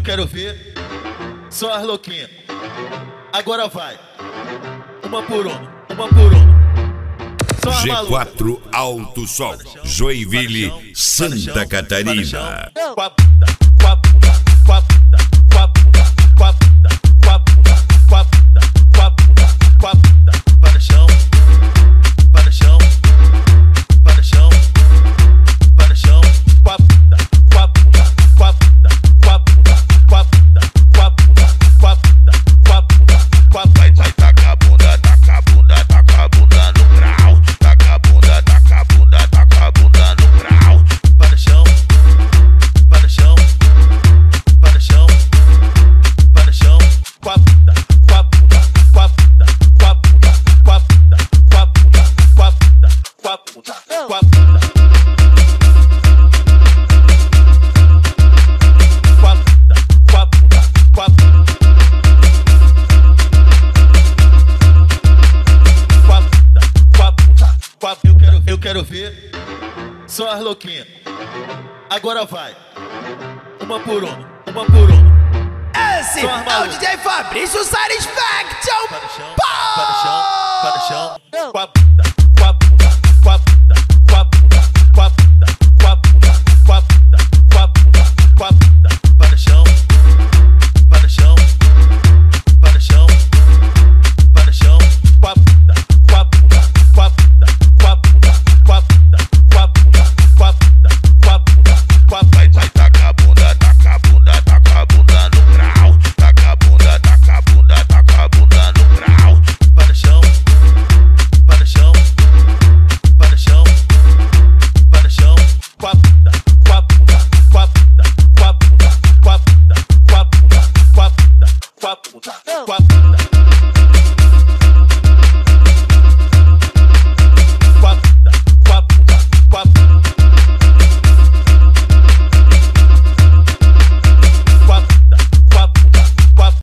Eu quero ver só as louquinhas. Agora vai. Uma por uma, uma por uma. Só as malucas. G4 Alto Som, Joinville, Santa Catarina. Eu quero ver só as louquinhas. Agora vai. Uma por uma, uma por uma. Esse é o DJ Fabrício Satisfaction. Para o chão, para o chão, para o chão. Quatro.